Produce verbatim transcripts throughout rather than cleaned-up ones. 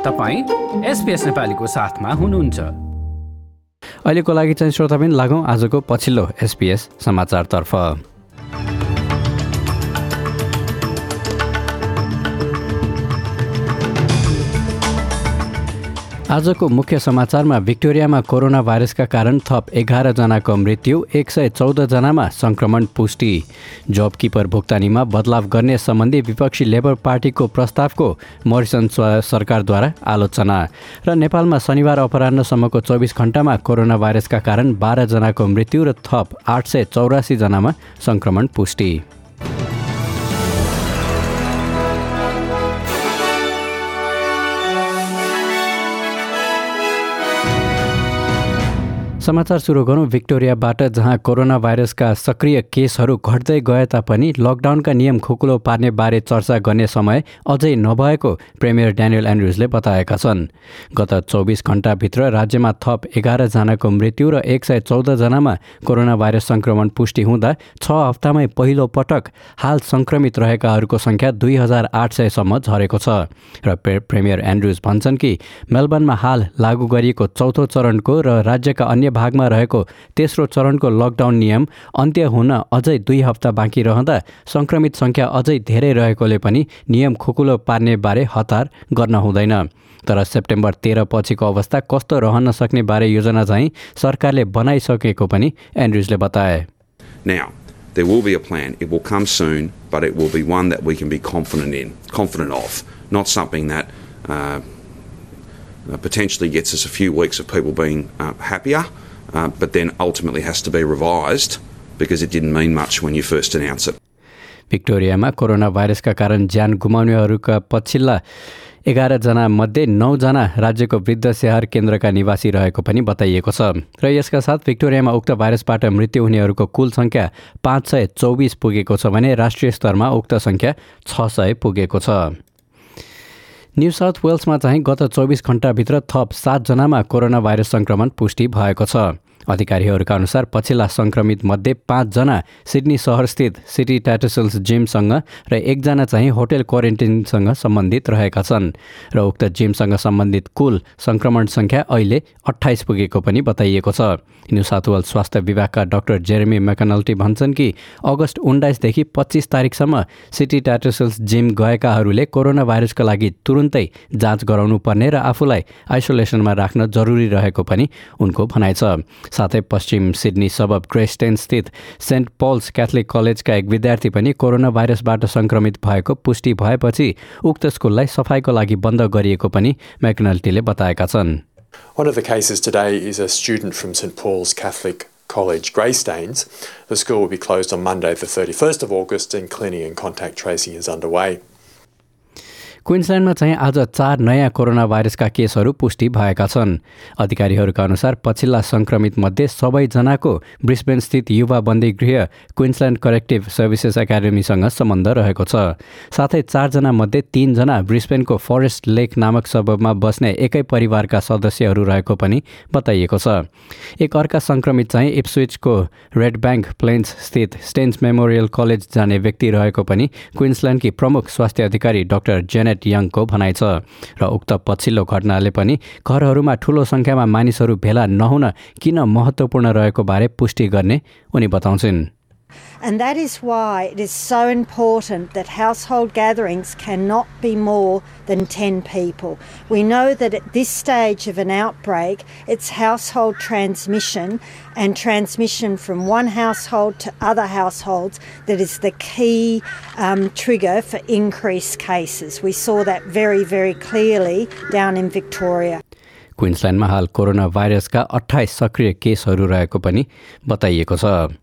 तपाईँ एसपीएस नेपालीको साथमा हुनुहुन्छ। अहिलेको लागि चाहिँ श्रोताबिन लागौँ आजको पछिल्लो एसपीएस समाचारतर्फ। आजको मुख्य समाचारमा भिक्टोरियामा कोरोना भाइरसका कारण थप एघार जनाको मृत्यु, एक सय चौध जनामा संक्रमण पुष्टि। जब किपर भुक्तानीमा बदलाव गर्ने सम्बन्धी विपक्षी लेबर पार्टीको प्रस्तावको मोरिसन सरकारद्वारा आलोचना। र नेपालमा शनिबार अपराह्नसम्मको चौबिस घण्टामा कोरोना भाइरसका कारण बाह्र जनाको मृत्यु र थप आठ सय चौरासी जनामा संक्रमण पुष्टि। समाचार सुरु गरौँ भिक्टोरियाबाट, जहाँ कोरोना भाइरसका सक्रिय केसहरू घट्दै गए तापनि लकडाउनका नियम खुकुलो पार्ने बारे चर्चा गर्ने समय अझै नभएको प्रिमियर ड्यानियल एन्ड्रुजले बताएका छन्। गत चौबिस घण्टाभित्र राज्यमा थप एघार जनाको मृत्यु र एक सय चौध जनामा कोरोना भाइरस संक्रमण पुष्टि हुँदा छ हप्तामै पहिलो पटक हाल संक्रमित रहेकाहरूको संख्या दुई हजार आठ सयसम्म झरेको छ। र प्रिमियर एन्ड्रुज भन्छन् कि मेलबर्नमा हाल लागू गरिएको चौथो चरणको र राज्यका अन्य भागमा रहेको तेस्रो चरणको लकडाउन नियम अन्त्य हुन अझै दुई हप्ता बाँकी रहँदा संक्रमित संख्या अझै धेरै रहेकोले पनि नियम खुकुलो पार्ने बारे हतार गर्न हुँदैन। तर सेप्टेम्बर तेह्र पछिको अवस्था कस्तो रहन सक्ने बारे योजना चाहिँ सरकारले बनाइसकेको पनि एन्ड्रुजले बताए। Now, there will be a plan. It will come soon, but it will be one that we can be confident in, confident of, not something that uh, potentially gets us a few weeks of people being uh, happier, uh, but then ultimately has to be revised because it didn't mean much when you first announced it. भिक्टोरियामा corona भाइरसका कारण ज्यान गुमाउनेहरूका पछिल्ला एघार जना मध्ये नौ जना राज्यको वृद्ध स्याहार केन्द्रका निवासी रहेको पनि बताइएको छ। र यसका साथ भिक्टोरियामा उक्त भाइरसबाट मृत्यु हुनेहरूको कुल संख्या पाँच सय चौबिस पुगेको छ भने राष्ट्रिय स्तरमा उक्त संख्या छ सय पुगेको छ। न्यू साउथ वेल्समा चाहिँ गत चौबिस घण्टाभित्र थप सातजनामा कोरोना भाइरस संक्रमण पुष्टि भएको छ। अधिकारीहरूका अनुसार पछिल्ला संक्रमित मध्ये पाँचजना सिडनी सहरस्थित सिटी ट्याटसल्स जिमसँग र एकजना चाहिँ होटल क्वारेन्टिनसँग सम्बन्धित रहेका छन्। र उक्त जिमसँग सम्बन्धित कुल संक्रमण संख्या अहिले अठाइस पुगेको पनि बताइएको छ। न्यू साउथ वेल्स स्वास्थ्य विभागका डाक्टर जेरेमी मैकनल्टी भन्छन् कि अगस्त उन्नाइसदेखि पच्चिस तारिकसम्म सिटी ट्याटसल्स जिम गएकाहरूले कोरोना भाइरसका लागि तुरुन्तै जाँच गराउनु पर्ने र आफूलाई आइसोलेसनमा राख्न जरुरी रहेको पनि उनको भनाइ छ। साथै पश्चिम सिडनी सबब ग्रेस्टेन स्थित सेन्ट पल्स क्याथोलिक कलेजका एक विद्यार्थी पनि कोरोना भाइरसबाट संक्रमित भएको पुष्टि भएपछि उक्त स्कुललाई सफाईको लागि बन्द गरिएको पनि मैकनल्टीले बताएका छन्। One of the cases today is a student from Saint Paul's Catholic College, Greystanes. The school will be closed on Monday the thirty-first of August and cleaning and contact tracing is underway. क्विन्सल्यान्डमा चाहिँ आज चार नयाँ corona भाइरसका केसहरू पुष्टि भएका छन्। अधिकारीहरूका अनुसार पछिल्ला संक्रमित मध्ये सबैजनाको ब्रिस्बेन स्थित युवा बन्दी गृह क्विन्सल्यान्ड करेक्टिभ सर्भिसेस एकाडेमीसँग सम्बन्ध रहेको छ। साथै चारजना मध्ये तीनजना ब्रिस्बेनको फरेस्ट लेक नामक सबबमा बस्ने एकै परिवारका सदस्यहरू रहेको पनि बताइएको छ। एक अर्का संक्रमित चाहिँ इप्सविचको रेड ब्याङ्क प्लेन्स स्थित स्टेन्स मेमोरियल कलेज जाने व्यक्ति रहेको पनि क्विन्सल्यान्डकी प्रमुख स्वास्थ्य अधिकारी डाक्टर जेनेट यङको भनाइ छ। र उक्त पछिल्लो घटनाले पनि घरहरूमा ठूलो संख्यामा मानिसहरू भेला नहुन किन महत्त्वपूर्ण रहेको बारे पुष्टि गर्ने उनी बताउँछिन्। And that is why it is so important that household gatherings cannot be more than ten people. We know that at this stage of an outbreak, it's household transmission and transmission from one household to other households that is the key um, trigger for increased cases. We saw that very, very clearly down in Victoria. क्विन्सल्यान्डमा हाल corona भाइरसका अट्ठाइस सक्रिय केसहरू रहेको पनि बताइएको छ।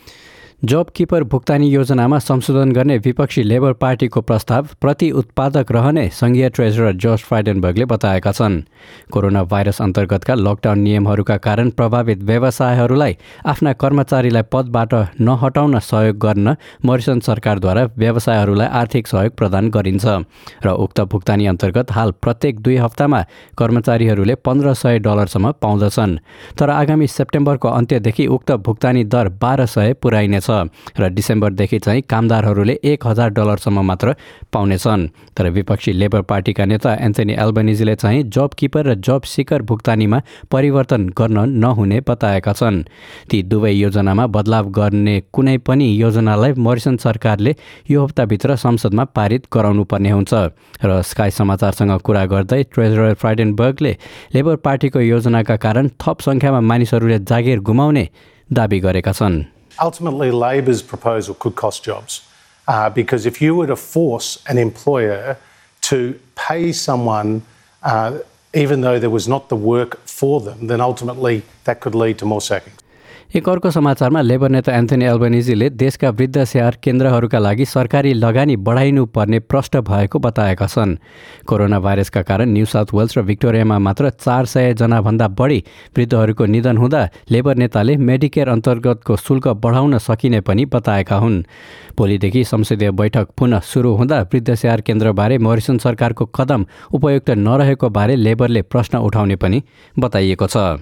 जब किपर भुक्तानी योजनामा संशोधन गर्ने विपक्षी लेबर पार्टीको प्रस्ताव प्रति उत्पादक रहने संघीय ट्रेजरर जोश फ्राइडेनबर्गले बताएका छन्। कोरोना भाइरस अन्तर्गतका लकडाउन नियमहरूका कारण प्रभावित व्यवसायहरूलाई आफ्ना कर्मचारीलाई पदबाट नहटाउन सहयोग गर्न मोरिसन सरकारद्वारा व्यवसायहरूलाई आर्थिक सहयोग प्रदान गरिन्छ र उक्त भुक्तानी अन्तर्गत हाल प्रत्येक दुई हप्तामा कर्मचारीहरूले पन्ध्र सय डलरसम्म पाउँदछन्। तर आगामी सेप्टेम्बरको अन्त्यदेखि उक्त भुक्तानी दर बाह्र सय पुर्याइनेछ। छ र डिसेम्बरदेखि चाहिँ कामदारहरूले एक हजार डलरसम्म मात्र पाउनेछन्। तर विपक्षी लेबर पार्टीका नेता एन्थनी एल्बनिजीले चाहिँ जब किपर र जब सिकर भुक्तानीमा परिवर्तन गर्न नहुने बताएका छन्। ती दुवै योजनामा बदलाव गर्ने कुनै पनि योजनालाई मोरिसन सरकारले यो हप्ताभित्र संसदमा पारित गराउनु पर्ने हुन्छ। र स्काई समाचारसँग कुरा गर्दै ट्रेजरर फ्राइडेनबर्गले लेबर पार्टीको योजनाका कारण थप सङ्ख्यामा मानिसहरूले जागिर गुमाउने दाबी गरेका छन्। Ultimately, Labor's proposal could cost jobs uh, because if you were to force an employer to pay someone uh, even though there was not the work for them, then ultimately that could lead to more sackings. एक अर्को समाचारमा labour नेता Anthony एल्बनिजीले देशका वृद्ध स्याहार केन्द्रहरूका लागि सरकारी लगानी बढाइनु पर्ने प्रष्ट भएको बताएका छन्। कोरोना भाइरसका कारण न्यू साउथ वेल्स र भिक्टोरियामा मात्र चार सय जनाभन्दा बढी वृद्धहरूको निधन हुँदा लेबर नेताले मेडिकेयर अन्तर्गतको शुल्क बढाउन सकिने पनि बताएका हुन्। भोलिदेखि संसदीय बैठक पुनः सुरु हुँदा वृद्ध स्याहार केन्द्रबारे मोरिसन सरकारको कदम उपयुक्त नरहेको बारे लेबरले प्रश्न उठाउने पनि बताइएको छ।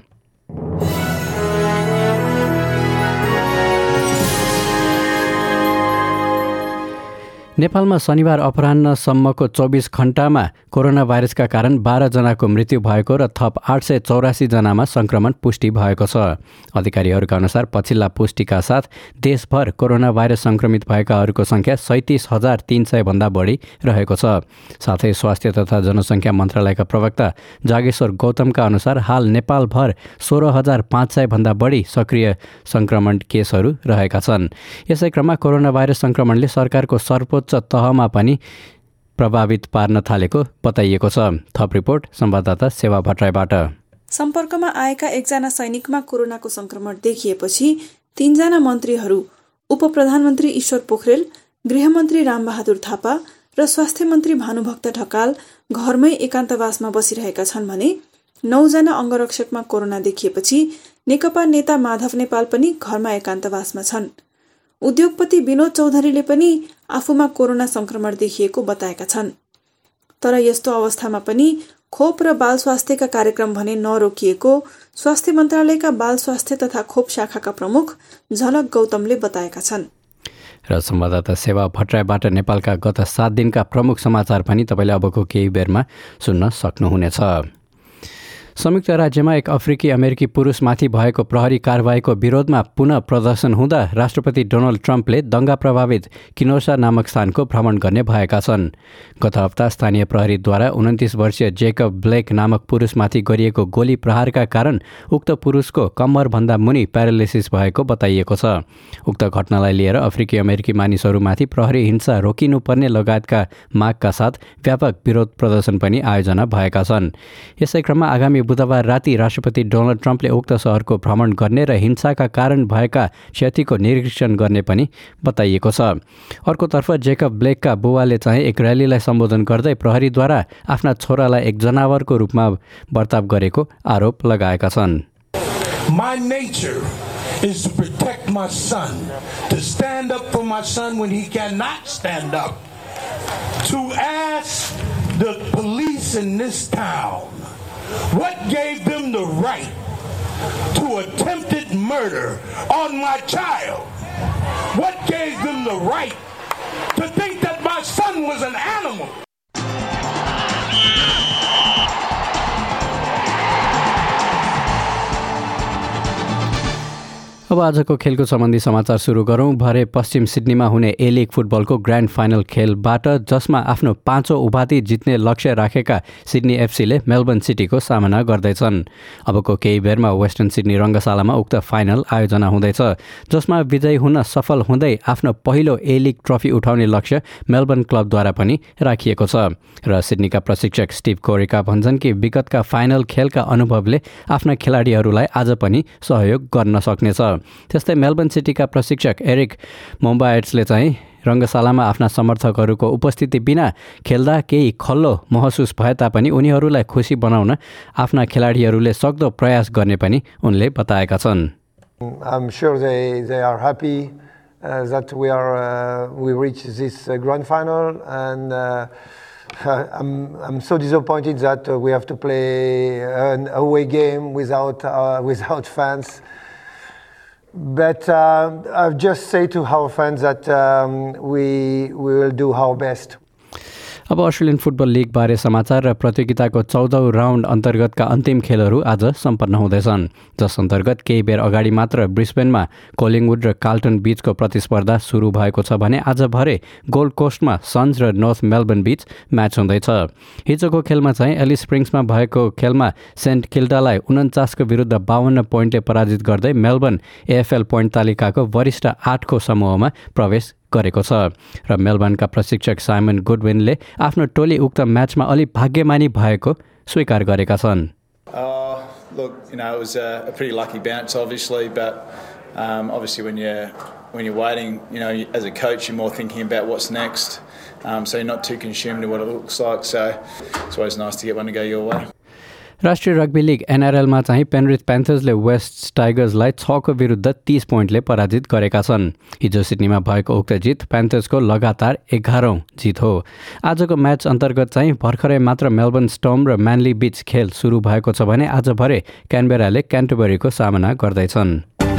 नेपालमा शनिबार अपराह्नसम्मको चौबिस घण्टामा कोरोना भाइरसका कारण बाह्र जनाको मृत्यु भएको र थप आठ सय चौरासी जनामा संक्रमण पुष्टि भएको छ। अधिकारीहरूका अनुसार पछिल्ला पुष्टिका साथ देशभर कोरोना भाइरस संक्रमित भएकाहरूको संख्या सैतिस हजार तीन सय भन्दा बढी रहेको छ। साथै स्वास्थ्य तथा जनसङ्ख्या मन्त्रालयका प्रवक्ता जागेश्वर गौतमका अनुसार हाल नेपालभर सोह्र हजार पाँच सय भन्दा बढी सक्रिय संक्रमण केसहरू रहेका छन्। यसै क्रममा कोरोना भाइरस संक्रमणले सरकारको सर्वोच्च तहमा पनि प्रभावित पार्न थालेको बताइएको छ। थप रिपोर्ट संवाददाता सेवा भट्टराईबाट। सम्पर्कमा आएका एकजना सैनिकमा कोरोनाको संक्रमण देखिएपछि तीनजना मन्त्रीहरू उप प्रधानमन्त्री ईश्वर पोखरेल, गृहमन्त्री रामबहादुर थापा र स्वास्थ्य मन्त्री भानुभक्त ढकाल घरमै एकान्तवासमा बसिरहेका छन् भने नौजना अंगरक्षकमा कोरोना देखिएपछि नेकपा नेता माधव नेपाल पनि घरमा एकान्तवासमा छन्। उद्योगपति विनोद चौधरीले पनि आफूमा कोरोना संक्रमण देखिएको बताएका छन्। तर यस्तो अवस्थामा पनि खोप र बाल स्वास्थ्यका कार्यक्रम भने नरोकिएको स्वास्थ्य मन्त्रालयका बाल स्वास्थ्य तथा खोप शाखाका प्रमुख झलक गौतमले बताएका छन्। र संवाददाता सेवा भट्टराईबाट नेपालका गत सात दिनका प्रमुख समाचार पनि तपाईँले अबको केही बेरमा सुन्न सक्नुहुनेछ। संयुक्त राज्यमा एक अफ्रिकी अमेरिकी पुरुषमाथि भएको प्रहरी कारबाहीको विरोधमा पुनः प्रदर्शन हुँदा राष्ट्रपति डोनाल्ड ट्रम्पले दंगा प्रभावित किनोसा नामक स्थानको भ्रमण गर्ने भएका छन्। गत हप्ता स्थानीय प्रहरीद्वारा उन्तिस वर्षीय जेकब ब्लेक नामक पुरुषमाथि गरिएको गोली प्रहारका कारण उक्त पुरुषको कम्मरभन्दा मुनि प्यारालिसिस भएको बताइएको छ। उक्त घटनालाई लिएर अफ्रिकी अमेरिकी मानिसहरूमाथि प्रहरी हिंसा रोकिनुपर्ने लगायतका मागका साथ व्यापक विरोध प्रदर्शन पनि आयोजना भएका छन्। यसै क्रममा आगामी बुधबार राति राष्ट्रपति डोनाल्ड ट्रम्पले उक्त शहरको भ्रमण गर्ने र हिंसाका कारण भएका क्षतिको निरीक्षण गर्ने पनि बताइएको छ। अर्कोतर्फ जेकब ब्लेकका बुवाले चाहिँ एक र्यालीलाई सम्बोधन गर्दै प्रहरीद्वारा आफ्ना छोरालाई एक जनावरको रूपमा बर्ताव गरेको आरोप लगाएका छन्। My nature is to protect my son, to stand up for my son when he cannot stand up, to ask the police in this town what gave them the right to attempted murder on my child? What gave them the right to think that my son was an animal? अब आजको खेलको सम्बन्धी समाचार सुरु गरौँ। भरे पश्चिम सिडनीमा हुने ए लिग फुटबलको ग्रान्ड फाइनल खेलबाट जसमा आफ्नो पाँचौं उपाधि जित्ने लक्ष्य राखेका सिडनी एफसीले मेलबर्न सिटीको सामना गर्दैछन्। अबको केही बेरमा वेस्टर्न सिडनी रङ्गशालामा उक्त फाइनल आयोजना हुँदैछ, जसमा विजयी हुन सफल हुँदै आफ्नो पहिलो ए लिग ट्रफी उठाउने लक्ष्य मेलबर्न क्लबद्वारा पनि राखिएको छ। र सिडनीका प्रशिक्षक स्टिभ कोरेका भन्छन् कि विगतका फाइनल खेलका अनुभवले आफ्ना खेलाडीहरूलाई आज पनि सहयोग गर्न सक्नेछ। त्यस्तै मेलबर्न सिटीका प्रशिक्षक एरिक मोम्बाएट्सले चाहिँ रङ्गशालामा आफ्ना समर्थकहरूको उपस्थिति बिना खेल्दा केही खल्लो महसुस भए तापनि उनीहरूलाई खुसी बनाउन आफ्ना खेलाडीहरूले सक्दो प्रयास गर्ने पनि उनले बताएका छन्। I'm sure they they are happy uh, that we are uh, we reached this uh, grand final, and uh, I'm I'm so disappointed that uh, we have to play an away game without uh, without fans. but uh, I'll just say to our fans that um, we we will do our best. अब Australian football लिगबारे समाचार र प्रतियोगिताको चौधौँ round अन्तर्गतका अन्तिम खेलहरू आज सम्पन्न हुँदैछन्, जस अन्तर्गत केही बेर अगाडि मात्र ब्रिस्बेनमा कोलिङवुड र कार्ल्टन बीचको प्रतिस्पर्धा सुरु भएको छ भने आज भरे गोल्ड कोस्टमा सन्स र नर्थ मेलबर्न बीच म्याच हुँदैछ। हिजोको खेलमा चाहिँ एलिस स्प्रिङ्समा भएको खेलमा सेन्ट किल्डालाई उन्चासको विरुद्ध बाहन्न पोइन्टले पराजित गर्दै मेलबर्न एएफएल पोइन्ट तालिकाको वरिष्ठ आठको समूहमा प्रवेश गरेको छ र मेलबर्नका प्रशिक्षक साइमन गुडविनले आफ्नो टोली उक्त म्याचमा अलि भाग्यमानी भएको स्वीकार गरेका छन्। Uh, look, you know, it was a, a pretty lucky bounce, obviously, but um, obviously when you're when you're waiting, you know, as a coach, you're more thinking about what's next. Um, so you're not too consumed with what it looks like. So it's always nice to get one to go your way. राष्ट्रिय rugby league एनआरएलमा चाहिँ Penrith प्यान्थर्सले West टाइगर्सलाई छको विरुद्ध तीस पोइन्टले पराजित गरेका छन्। हिजो सिडनीमा भएको उक्त जित प्यान्थर्सको लगातार एघारौं जित हो। आजको म्याच अन्तर्गत चाहिँ भर्खरै मात्र मेलबर्न स्टर्म र म्यानली बीच खेल सुरु भएको छ भने आज भरे क्यानबेराले क्यान्टरबरीको सामना गर्दैछन्।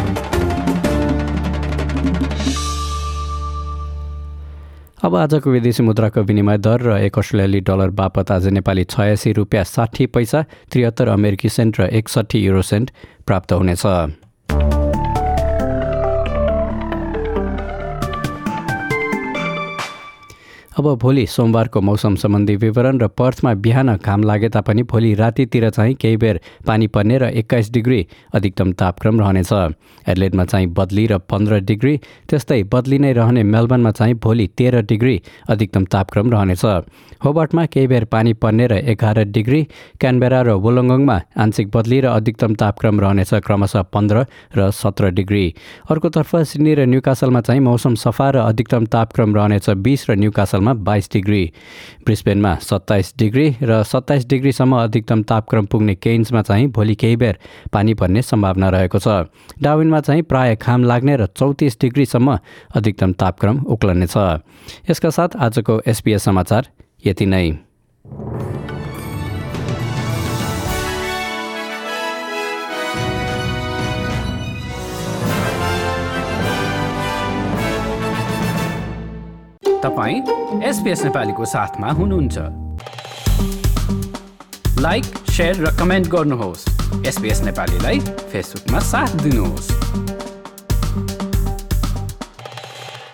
अब आजको विदेशी मुद्राको विनिमय दर र एक अस्ट्रेलियाली डलर बापत आज नेपाली छयासी रुपियाँ साठी पैसा, त्रिहत्तर अमेरिकी सेन्ट र एकसट्ठी युरो सेन्ट प्राप्त हुनेछ। अब भोलि सोमबारको मौसम सम्बन्धी विवरण र पर्थमा बिहान घाम लागे तापनि भोलि रातितिर चाहिँ केही बेर पानी पर्ने र एक्काइस डिग्री अधिकतम तापक्रम रहनेछ। एडलेडमा चाहिँ बदली र पन्ध्र डिग्री, त्यस्तै बदली नै रहने मेलबर्नमा चाहिँ भोलि तेह्र डिग्री अधिकतम तापक्रम रहनेछ। होबार्टमा केही बेर पानी पर्ने र एघार डिग्री, क्यानबेरा र वोलोङ्गङमा आंशिक बदली र अधिकतम तापक्रम रहनेछ क्रमशः पन्ध्र र सत्र डिग्री। अर्कोतर्फ सिडनी र न्युकासलमा चाहिँ मौसम सफा र अधिकतम तापक्रम रहनेछ बीस र न्युकासलमा बाइस डिग्री। ब्रिस्बेनमा सत्ताइस डिग्री र सत्ताइस डिग्रीसम्म अधिकतम तापक्रम पुग्ने केन्समा चाहिँ भोलि केही बेर पानी पर्ने सम्भावना रहेको छ। डार्विनमा चाहिँ प्राय घाम लाग्ने र चौतिस डिग्रीसम्म अधिकतम तापक्रम उक्लनेछ। यसका साथ आजको एसपीएस समाचार यति नै। तपाईं एसपीएस नेपालीको साथमा हुनुहुन्छ। लाइक, शेयर र कमेन्ट गर्नुहोस्। एसपीएस नेपालीलाई फेसबुकमा साथ दिनुहोस्।